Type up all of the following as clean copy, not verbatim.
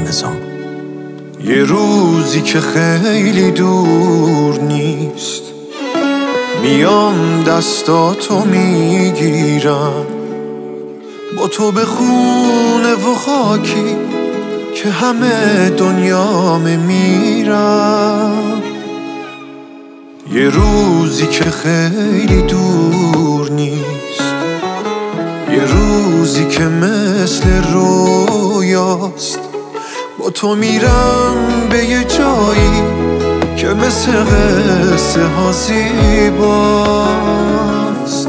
نظام. یه روزی که خیلی دور نیست، میام دستاتو میگیرم، با تو به خونه و خاکی که همه دنیامه میرم. یه روزی که خیلی دور نیست، یه روزی که مثل رویاست، با تو میرم به یه جایی که مثل قصه ها زیباست.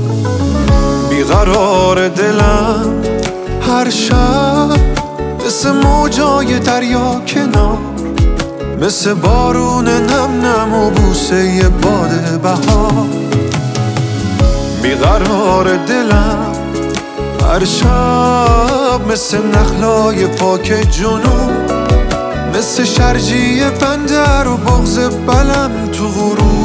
بیقرار دلم هر شب مثل موجای دریا کنار، مثل بارون نم نم و بوسه ی باد بهار. بیقرار دلم هر شب مثل نخلای پاک جنوب، مثل شرجی بندر و بغض بلم تو غروب.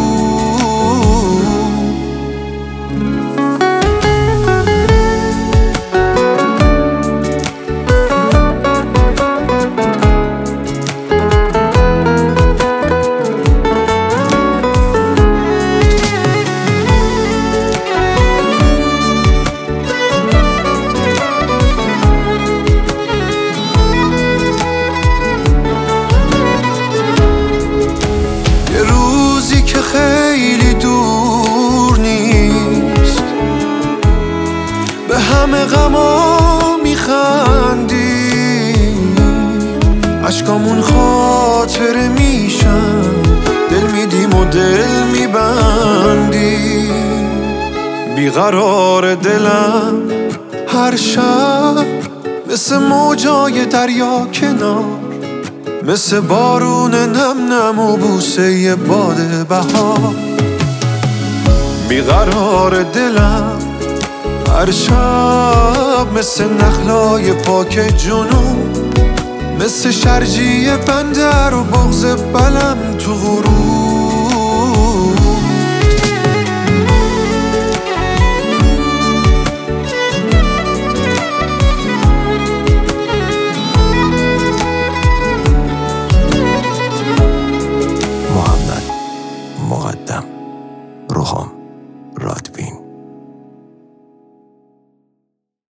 خیلی دور نیست، به همه غما میخندیم، عشقامون خاطره میشن، دل میدیم و دل میبندیم. بیقرار دلم هر شب مثل موجای دریا کنار، مثل بارون نم نم و بوسه ی باد بهار. بیقرار دلم هر شب مثل نخلای پاک جنوب، مثل شرجی بندر و بغض بلم تو غروب.